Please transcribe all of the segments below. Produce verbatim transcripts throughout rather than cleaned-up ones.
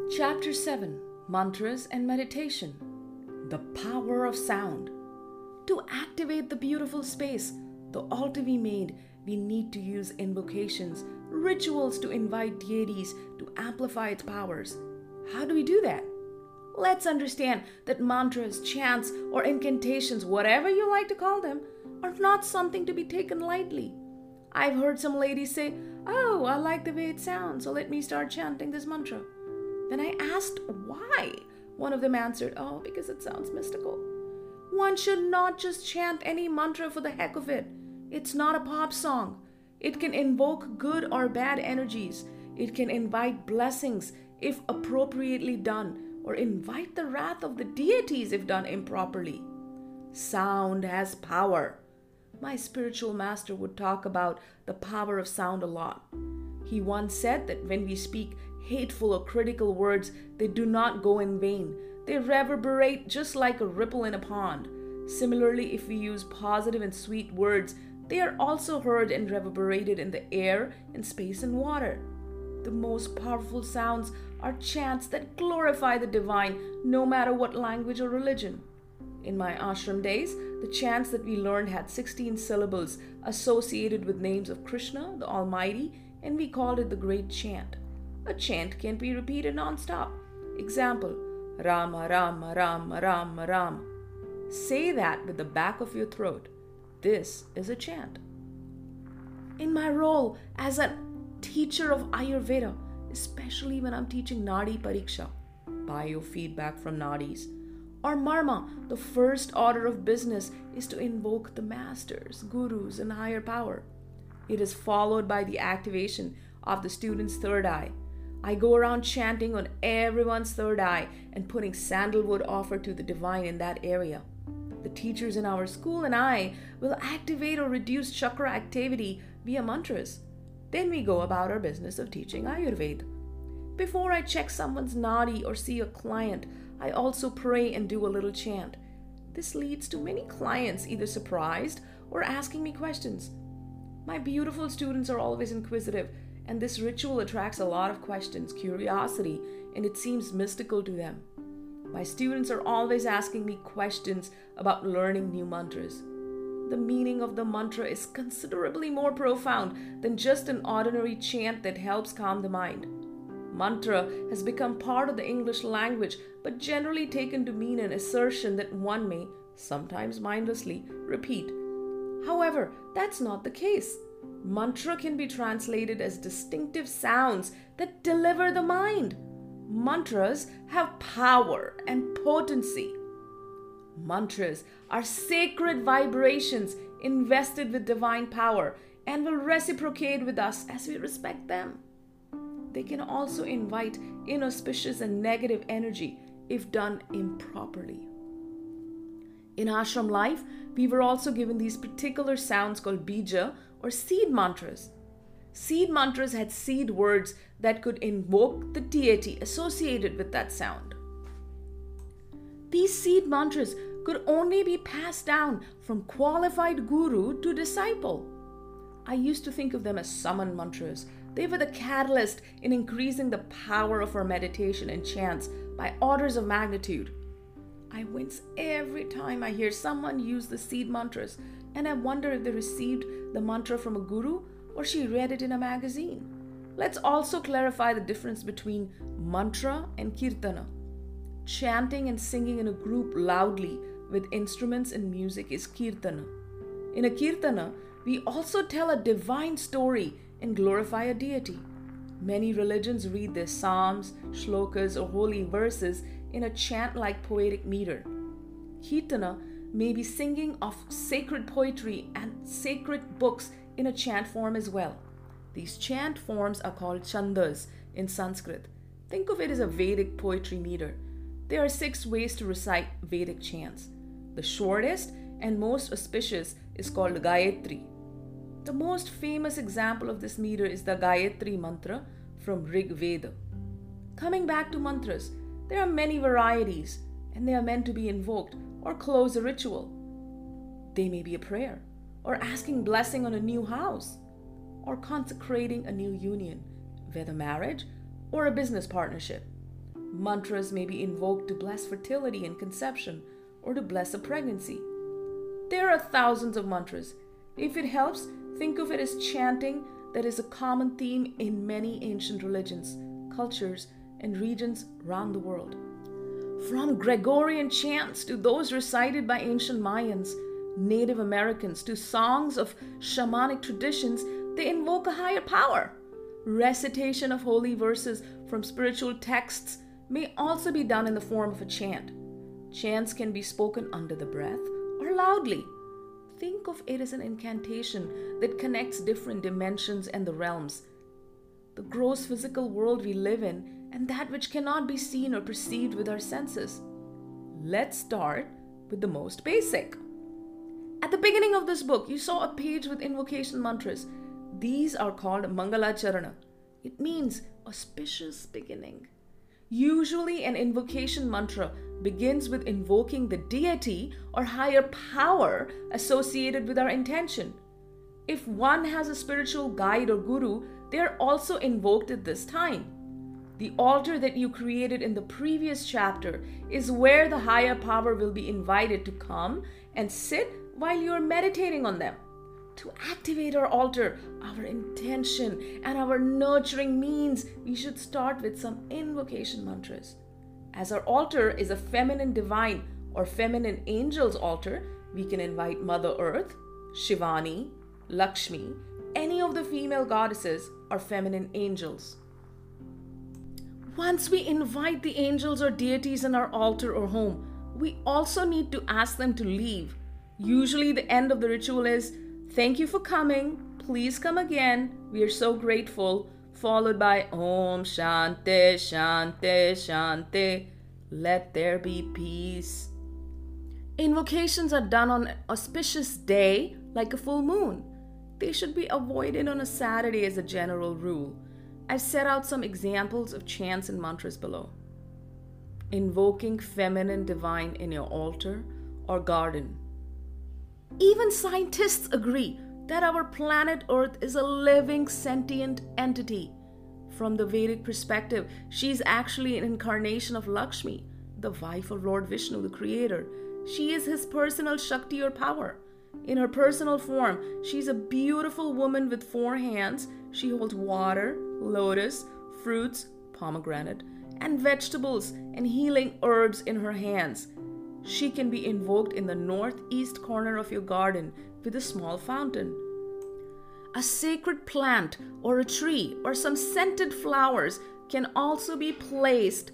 Chapter seven, Mantras and Meditation. The Power of Sound. To activate the beautiful space, the altar we made, we need to use invocations, rituals to invite deities to amplify its powers. How do we do that? Let's understand that mantras, chants, or incantations, whatever you like to call them, are not something to be taken lightly. I've heard some ladies say, "Oh, I like the way it sounds, so let me start chanting this mantra." When I asked why, one of them answered, "Oh, because it sounds mystical." One should not just chant any mantra for the heck of it. It's not a pop song. It can invoke good or bad energies. It can invite blessings if appropriately done, or invite the wrath of the deities if done improperly. Sound has power. My spiritual master would talk about the power of sound a lot. He once said that when we speak hateful or critical words, they do not go in vain. They reverberate just like a ripple in a pond. Similarly, if we use positive and sweet words, they are also heard and reverberated in the air, in space, and water. The most powerful sounds are chants that glorify the divine, no matter what language or religion. In my ashram days, the chants that we learned had sixteen syllables associated with names of Krishna, the Almighty, and we called it the Great Chant. A chant can't be repeated non-stop. Example, Rama, Rama, Rama, Rama, Rama. Say that with the back of your throat. This is a chant. In my role as a teacher of Ayurveda, especially when I'm teaching Nadi Pariksha, biofeedback from nadis, or Marma, the first order of business is to invoke the masters, gurus, and higher power. It is followed by the activation of the student's third eye. I go around chanting on everyone's third eye and putting sandalwood offered to the divine in that area. The teachers in our school and I will activate or reduce chakra activity via mantras. Then we go about our business of teaching Ayurveda. Before I check someone's nadi or see a client, I also pray and do a little chant. This leads to many clients either surprised or asking me questions. My beautiful students are always inquisitive, and this ritual attracts a lot of questions, curiosity, and it seems mystical to them. My students are always asking me questions about learning new mantras. The meaning of the mantra is considerably more profound than just an ordinary chant that helps calm the mind. Mantra has become part of the English language, but generally taken to mean an assertion that one may, sometimes mindlessly, repeat. However, that's not the case. Mantra can be translated as distinctive sounds that deliver the mind. Mantras have power and potency. Mantras are sacred vibrations invested with divine power and will reciprocate with us as we respect them. They can also invite inauspicious and negative energy if done improperly. In ashram life, we were also given these particular sounds called bija or seed mantras. Seed mantras had seed words that could invoke the deity associated with that sound. These seed mantras could only be passed down from qualified guru to disciple. I used to think of them as summon mantras. They were the catalyst in increasing the power of our meditation and chants by orders of magnitude. I wince every time I hear someone use the seed mantras, and I wonder if they received the mantra from a guru or she read it in a magazine. Let's also clarify the difference between mantra and kirtana. Chanting and singing in a group loudly with instruments and music is kirtana. In a kirtana, we also tell a divine story and glorify a deity. Many religions read their psalms, shlokas, or holy verses in a chant-like poetic meter. Kirtana may be singing of sacred poetry and sacred books in a chant form as well. These chant forms are called chandas in Sanskrit. Think of it as a Vedic poetry meter. There are six ways to recite Vedic chants. The shortest and most auspicious is called Gayatri. The most famous example of this meter is the Gayatri mantra from Rig Veda. Coming back to mantras, there are many varieties, and they are meant to be invoked or close a ritual. They may be a prayer, or asking blessing on a new house, or consecrating a new union, whether marriage or a business partnership. Mantras may be invoked to bless fertility and conception or to bless a pregnancy. There are thousands of mantras. If it helps, think of it as chanting that is a common theme in many ancient religions, cultures, and regions around the world. From Gregorian chants to those recited by ancient Mayans, Native Americans, to songs of shamanic traditions, they invoke a higher power. Recitation of holy verses from spiritual texts may also be done in the form of a chant. Chants can be spoken under the breath or loudly. Think of it as an incantation that connects different dimensions and the realms, the gross physical world we live in, and that which cannot be seen or perceived with our senses. Let's start with the most basic. At the beginning of this book, you saw a page with invocation mantras. These are called Mangalacharana. It means auspicious beginning. Usually, an invocation mantra begins with invoking the deity or higher power associated with our intention. If one has a spiritual guide or guru, they are also invoked at this time. The altar that you created in the previous chapter is where the higher power will be invited to come and sit while you are meditating on them. To activate our altar, our intention, and our nurturing means, we should start with some invocation mantras. As our altar is a feminine divine or feminine angel's altar, we can invite Mother Earth, Shivani, Lakshmi, any of the female goddesses or feminine angels. Once we invite the angels or deities in our altar or home, we also need to ask them to leave. Usually the end of the ritual is, "Thank you for coming. Please come again. We are so grateful," followed by Om Shanti Shanti Shanti. Let there be peace. Invocations are done on an auspicious day like a full moon. They should be avoided on a Saturday as a general rule. I've set out some examples of chants and mantras below. Invoking feminine divine in your altar or garden. Even scientists agree that our planet Earth is a living, sentient entity. From the Vedic perspective, she is actually an incarnation of Lakshmi, the wife of Lord Vishnu, the creator. She is his personal Shakti or power. In her personal form, she's a beautiful woman with four hands. She holds water, lotus, fruits, pomegranate, and vegetables and healing herbs in her hands. She can be invoked in the northeast corner of your garden with a small fountain. A sacred plant or a tree or some scented flowers can also be placed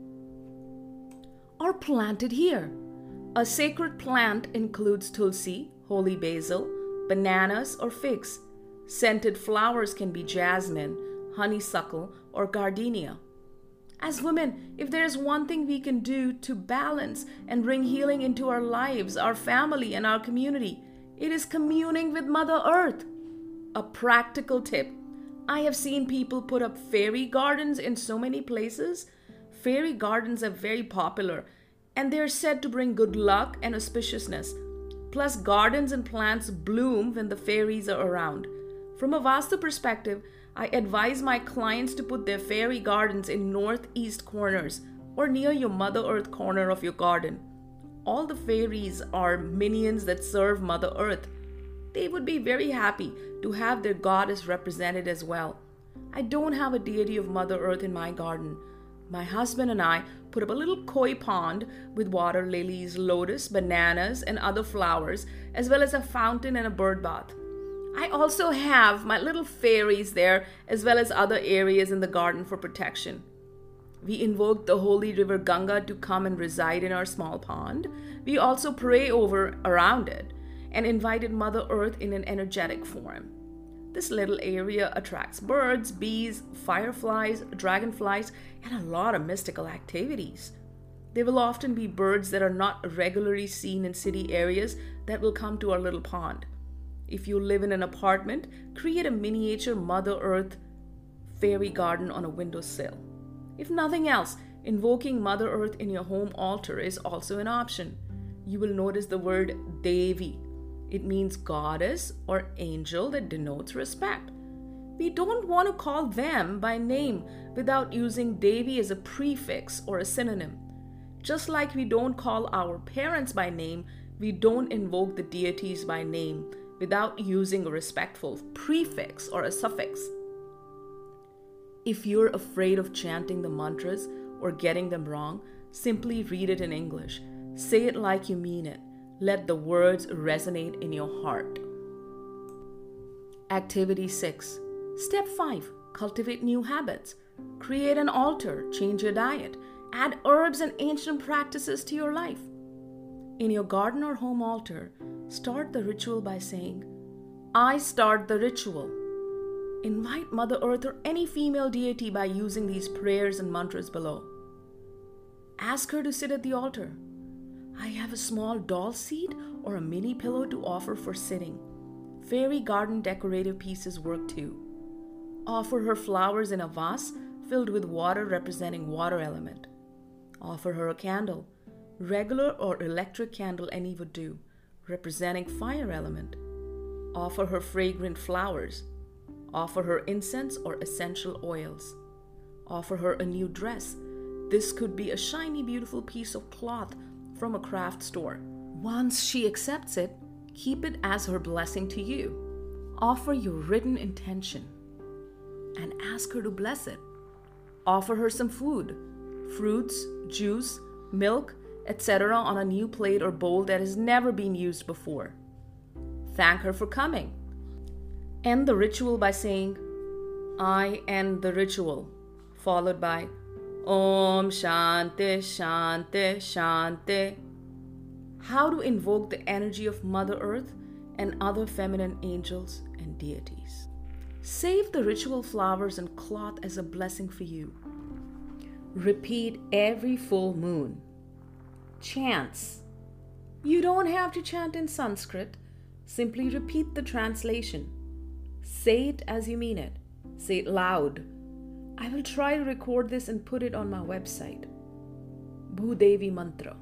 or planted here. A sacred plant includes tulsi, holy basil, bananas, or figs. Scented flowers can be jasmine, honeysuckle, or gardenia. As women, if there is one thing we can do to balance and bring healing into our lives, our family, and our community, it is communing with Mother Earth. A practical tip. I have seen people put up fairy gardens in so many places. Fairy gardens are very popular, and they're said to bring good luck and auspiciousness. Plus, gardens and plants bloom when the fairies are around. From a Vastu perspective, I advise my clients to put their fairy gardens in northeast corners or near your Mother Earth corner of your garden. All the fairies are minions that serve Mother Earth. They would be very happy to have their goddess represented as well. I don't have a deity of Mother Earth in my garden. My husband and I put up a little koi pond with water lilies, lotus, bananas, and other flowers, as well as a fountain and a bird bath. I also have my little fairies there, as well as other areas in the garden for protection. We invoked the holy river Ganga to come and reside in our small pond. We also pray over around it and invited Mother Earth in an energetic form. This little area attracts birds, bees, fireflies, dragonflies, and a lot of mystical activities. There will often be birds that are not regularly seen in city areas that will come to our little pond. If you live in an apartment, create a miniature Mother Earth fairy garden on a windowsill. If nothing else, invoking Mother Earth in your home altar is also an option. You will notice the word Devi. It means goddess or angel that denotes respect. We don't want to call them by name without using Devi as a prefix or a synonym. Just like we don't call our parents by name, we don't invoke the deities by name without using a respectful prefix or a suffix. If you're afraid of chanting the mantras or getting them wrong, simply read it in English. Say it like you mean it. Let the words resonate in your heart. Activity six. Step five. Cultivate new habits. Create an altar. Change your diet. Add herbs and ancient practices to your life. In your garden or home altar, start the ritual by saying, I start the ritual. Invite Mother Earth or any female deity by using these prayers and mantras below. Ask her to sit at the altar. I have a small doll seat or a mini pillow to offer for sitting. Fairy garden decorative pieces work too. Offer her flowers in a vase filled with water representing water element. Offer her a candle, regular or electric candle any would do, representing fire element. Offer her fragrant flowers. Offer her incense or essential oils. Offer her a new dress. This could be a shiny, beautiful piece of cloth from a craft store. Once she accepts it, keep it as her blessing to you. Offer your written intention and ask her to bless it. Offer her some food, fruits, juice, milk, et cetera on a new plate or bowl that has never been used before. Thank her for coming. End the ritual by saying, I end the ritual, followed by Om Shanti Shanti Shanti. How to invoke the energy of Mother Earth and other feminine angels and deities. Save the ritual flowers and cloth as a blessing for you. Repeat every full moon. Chants. You don't have to chant in Sanskrit. Simply repeat the translation. Say it as you mean it. Say it loud. I will try to record this and put it on my website. Bhudevi Mantra.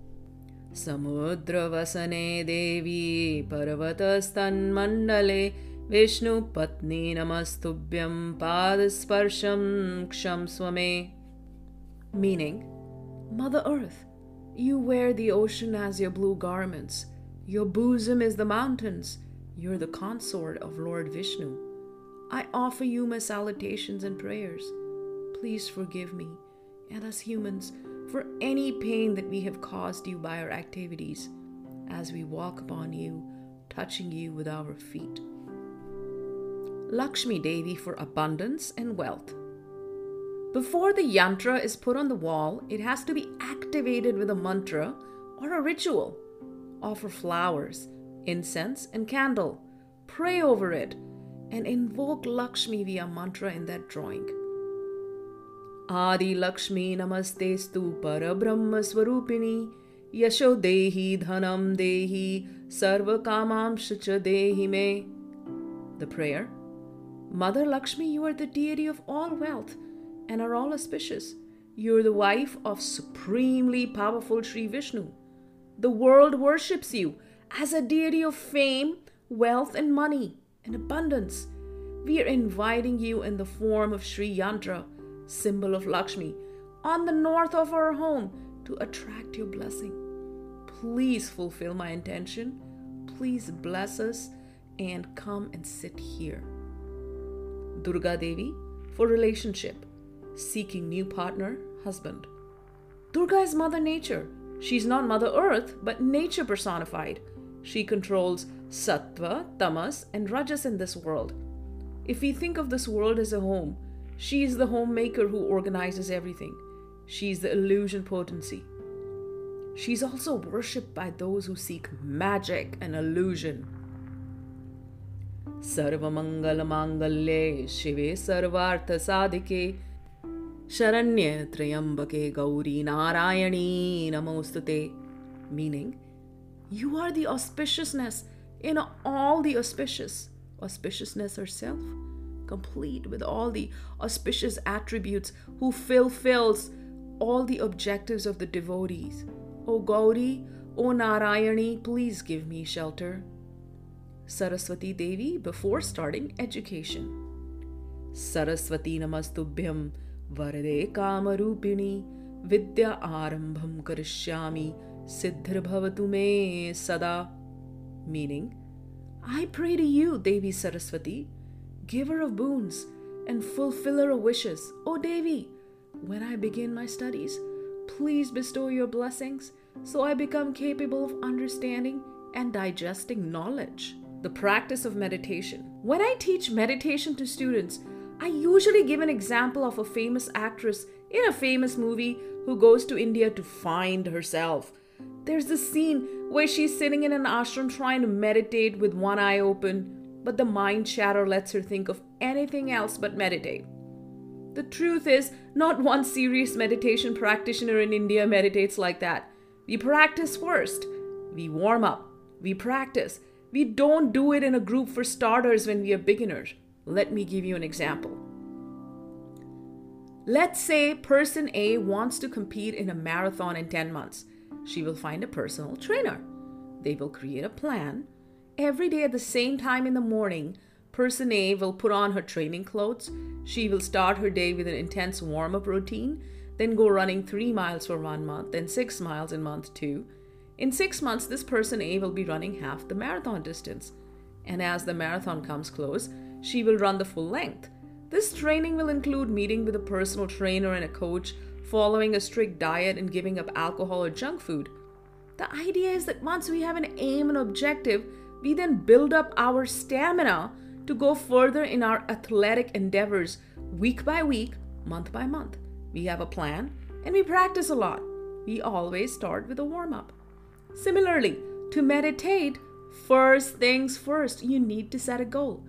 Samudra Vasane Devi Parvatastan Mandale Vishnu Patni Namastubhyam Padasparsham Ksham Swame. Meaning, Mother Earth, you wear the ocean as your blue garments. Your bosom is the mountains. You're the consort of Lord Vishnu. I offer you my salutations and prayers. Please forgive me and us humans for any pain that we have caused you by our activities as we walk upon you, touching you with our feet. Lakshmi Devi for abundance and wealth. Before the yantra is put on the wall, it has to be activated with a mantra or a ritual. Offer flowers, incense, and candle. Pray over it and invoke Lakshmi via mantra in that drawing. Adi Lakshmi Namaste Stu Parabrahma Swarupini Yasho Dehi Dhanam Dehi Sarva Kamam Shacha Dehi Me. The prayer. Mother Lakshmi, you are the deity of all wealth and are all auspicious. You are the wife of supremely powerful Sri Vishnu. The world worships you as a deity of fame, wealth, and money, and abundance. We are inviting you in the form of Sri Yantra, symbol of Lakshmi, on the north of our home to attract your blessing. Please fulfill my intention. Please bless us and come and sit here. Durga Devi for relationship, seeking new partner, husband. Durga is Mother Nature. She's not Mother Earth, but nature personified. She controls sattva, tamas, and rajas in this world. If we think of this world as a home, she is the homemaker who organizes everything. She's the illusion potency. She's also worshipped by those who seek magic and illusion. Sarva Mangala Mangalye Shive Sarvartha Sadike Sharanya Trayambake Gauri Narayani Namostute. Meaning, you are the auspiciousness in all the auspicious. Auspiciousness herself, complete with all the auspicious attributes, who fulfills all the objectives of the devotees. O Gauri, O Narayani, please give me shelter. Saraswati Devi before starting education. Saraswati namastubhyam varade kamarupini vidya arambham karishyami siddhir bhavatu me sada. Meaning, I pray to you, Devi Saraswati, giver of boons and fulfiller of wishes. O Devi, when I begin my studies, please bestow your blessings so I become capable of understanding and digesting knowledge. The practice of meditation. When I teach meditation to students, I usually give an example of a famous actress in a famous movie who goes to India to find herself. There's this scene where she's sitting in an ashram trying to meditate with one eye open, but the mind chatter lets her think of anything else but meditate. The truth is, not one serious meditation practitioner in India meditates like that. We practice first. We warm up. We practice. We don't do it in a group for starters when we are beginners. Let me give you an example. Let's say person A wants to compete in a marathon in ten months. She will find a personal trainer. They will create a plan. Every day at the same time in the morning, person A will put on her training clothes. She will start her day with an intense warm-up routine, then go running three miles for one month, then six miles in month two. In six months, this person A will be running half the marathon distance. And as the marathon comes close, she will run the full length. This training will include meeting with a personal trainer and a coach, following a strict diet, and giving up alcohol or junk food. The idea is that once we have an aim and objective, we then build up our stamina to go further in our athletic endeavors week by week, month by month. We have a plan and we practice a lot. We always start with a warm-up. Similarly, to meditate, first things first, you need to set a goal.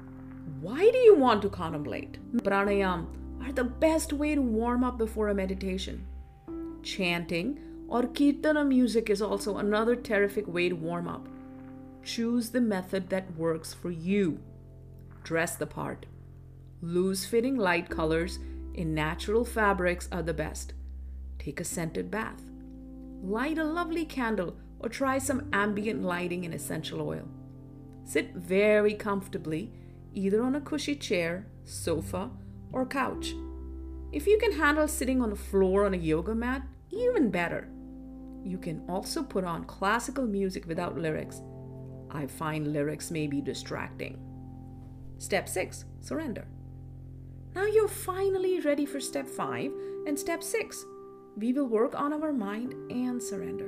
Why do you want to contemplate? Pranayam are the best way to warm up before a meditation. Chanting or kirtana music is also another terrific way to warm up. Choose the method that works for you. Dress the part. Loose-fitting light colors in natural fabrics are the best. Take a scented bath. Light a lovely candle or try some ambient lighting in essential oil. Sit very comfortably, either on a cushy chair, sofa, or couch. If you can handle sitting on the floor on a yoga mat, even better. You can also put on classical music without lyrics. I find lyrics may be distracting. Step six, surrender. Now you're finally ready for step five and step six. We will work on our mind and surrender.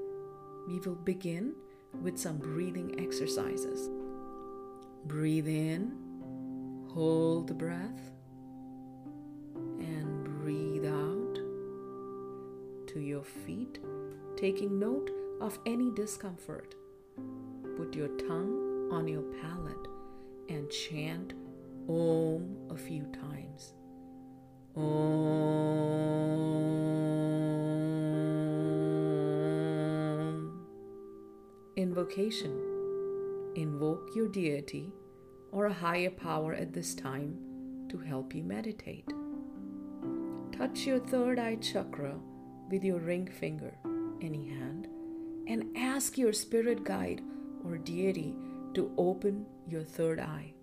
We will begin with some breathing exercises. Breathe in, hold the breath, and breathe out to your feet, taking note of any discomfort. Put your tongue on your palate and chant Om a few times. Om. Invocation. Invoke your deity or a higher power at this time to help you meditate. Touch your third eye chakra with your ring finger, any hand, and ask your spirit guide or deity to open your third eye.